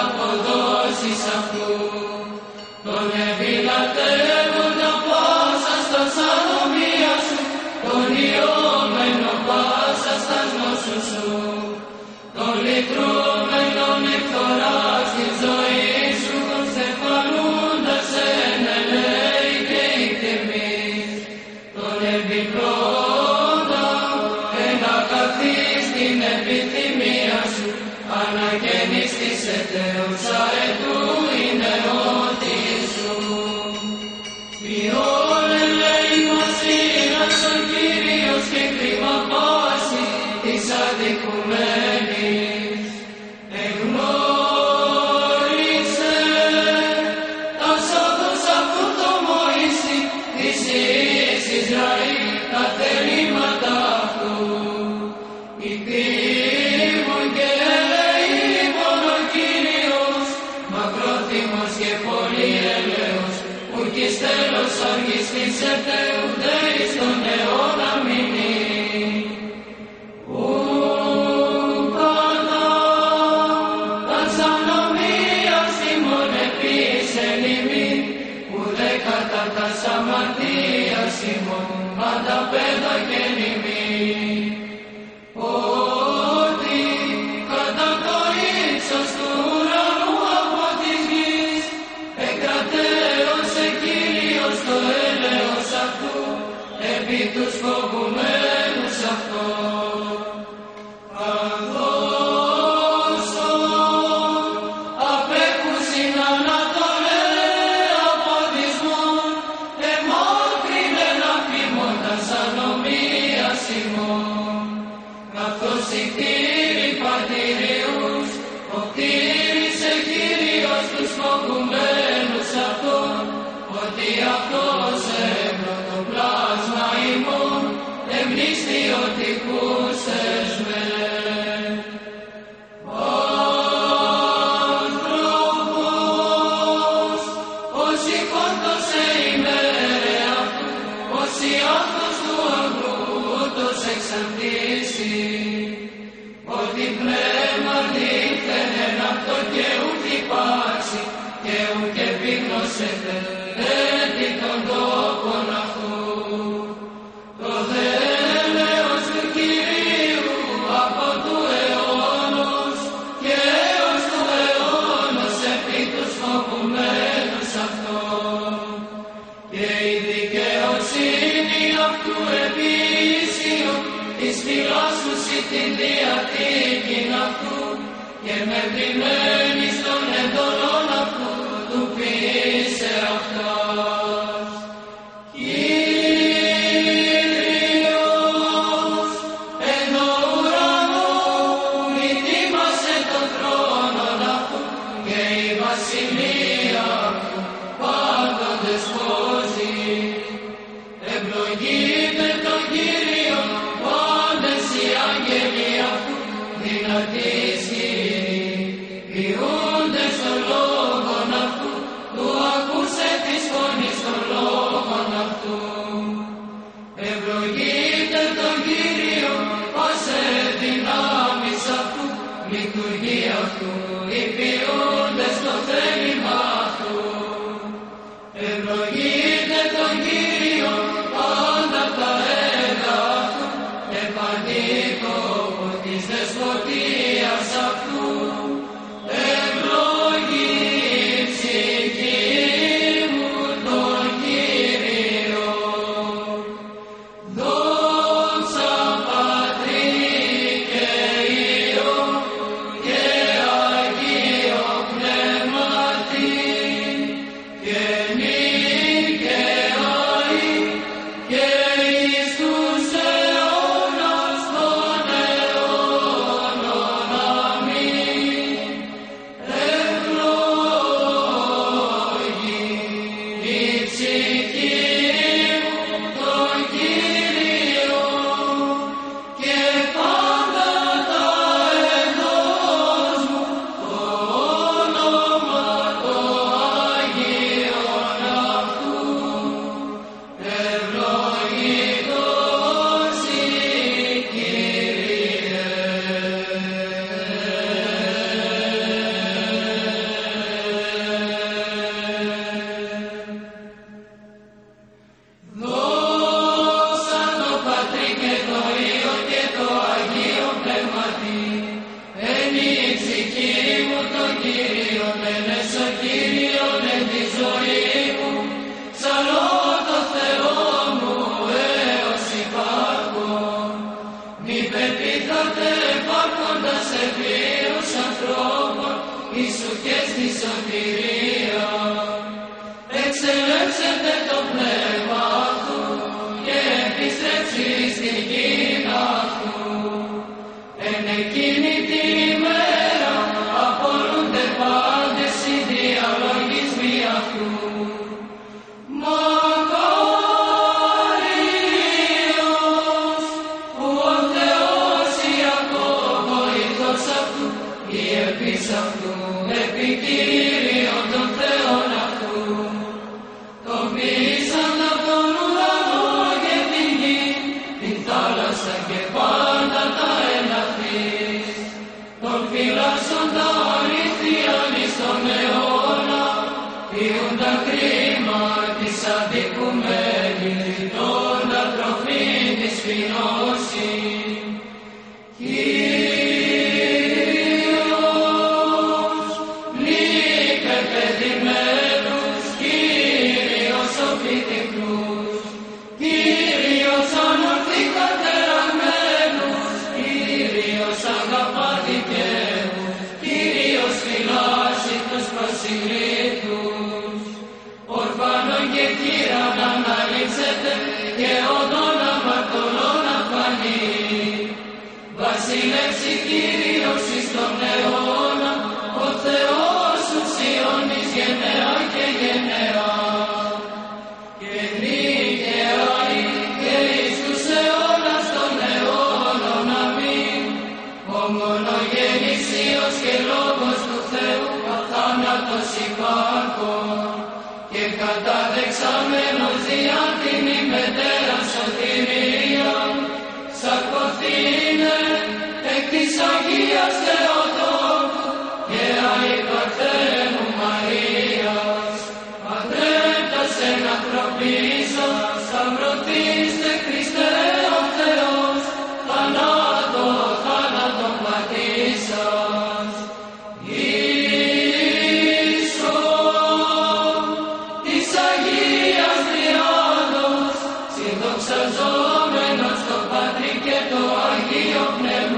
αποδώσεις αυτού. Τον ευηλατεύοντα πάσα στα σανομία σου, τον ιωμένο πάσα στα γνώσου σου, τον λυτρούμενο νεκτοράς τη ζωή σου, τον στεφανούντας εν ελέη και εκτιμής, τον επιπλώντα εν αγαθείς την επιθυμία σου, αναγέννης της ετέουσα ετού είναι ό,τι σου. Ποιόν ελέημος ήρας ο Κύριος και κρίμα πάση της αδικουμένης. Εγνώρισε τας όδους αυτού το Μωυσή, της Υιής Ισραήλ τα θελήματα αυτού. Υπήρχουν και ελεήμων ο Κύριος, μακρόθυμος και πολύ ελέος, ουκ εις τέλος οργής της ετέου εις τον αιώνα μείνει. Ουκ κατά τας ανομίας ημών επίσεν ημί, ουδέ κατά τας αμαρτίας ημών, πάντα πέδα και νημί. Ότι κατά το ύψος του ουρανού από της γης, εκρατέωσε Κύριος το έλεος αυτού, επί τους φοβουμένους αυτό. Αδώσον απέχουσιν ανατολέ αποδισμόν, εμάκρυνεν αφήμοντας ανομίας ημών. Καθώς οι κτήροι πατηριούς, οκτήρισε Κύριος τους φοβουμένους αυτόν, ότι αυτός πρωτοπλάσμα ημών, εμνηστιωτικούς εσμε. Άνθρωπος, όσοι κόντωσε ημέρε αυτού, όσοι αυτός του αγρού ούτως εξαντήσει, ότι πνεύμα δείχνεν αυτό και ουκ υπάρξει, και ουκ επίγνωσεται έτη των τόπων αυτού. Το δέλεος του Κυρίου από του αιώνος και έως του αιώνος επί τους φοβουμένους αυτόν. Και η δικαιοσύνη αυτού επίσιο εις φυλάσσουσι την διαθήκην αυτού, και μευρημένη στον εντολών αυτού του ποιήσε αυτός. Κύριος εν το ουρανό ετοίμασε τον θρόνον αυτού, και η βασιλεία αυτού πάντων δεσπόζει. Ευλογείτε τον Κύριον πάντες οι άγγελοι αυτού, δυνατής Κύριοι, ποιούντες των λόγων αυτού, του ακούσε της φωνής των λόγων αυτού. Ευλογείτε τον Κύριο, πάσε δυνάμεις αυτού, λειτουργεί αυτού, οι ποιούντες το θέλημα αυτού. Ευλογείτε τον Κύριο, πάντα τα έργα αυτού, επαντή τόπο της δεσποτείας αυτού. Ευλογή η ψυχή μου τον Κύριο. Δόξα Πατρί και Υιό και Αγίο Πνεύματι, και νυν και αΐ Ιησού και στη σωτηρία. Εξελεύσετε το πνεύμα Του και επιστρέψει στην κοινά Του. Εν εκείνη τη μέρα απολούνται πάντες οι διαλογισμοί Αυτού. Μακάριος που ο Θεός Ιακώβ βοηθός Αυτού ή επίς Αυτού επικύριον των Θεών Αυτού. Τον ποιήσαν απ' τον ουρανό και την γη, την θάλασσα και πάντα τα ελαφρύς. Τον φυλάσσοντα αληθείαν εις τον αιώνα, ποιούντα κρίμα της αδικουμένης, ζητώντα τροφή της φινώση. Κύριος, λείπε παιδημένους, Κύριος οφειτιχνούς, Κύριος ανορθή κατεραγμένους, Κύριος αγαπά δικαίους, Κύριος φυλάσσει τους προσιλήτους. Ορφάνων και κύραν αναλήψετε και οδόν αμαρτωλών αφανεί. Βασιλεύσει Κύριος εις τον αιώνα, ο Θεός σου Σιώνης γενναία και γενναία. Και δίκαιαη και εις τους αιώνας των αιώνων αμήν. Ο μονογενής Υιός και Λόγος του Θεού, αθάνατος υπάρχων, και καταδεξαμένος διά την ημετέραν σωτηρίαν, σαρκωθήνε εκ της Αγίας Θεοτόκου και αη Παρθένου Μαρίας. Πατρέπτας εν ανθρωπίσας, σταυρωθήστε Χριστέ ο Θεός, θάνατον πατήσας. Ίσον της Αγίας Τριάδος, συνδοξαζόμενος το Πατρί και το Αγίο Πνεύμα,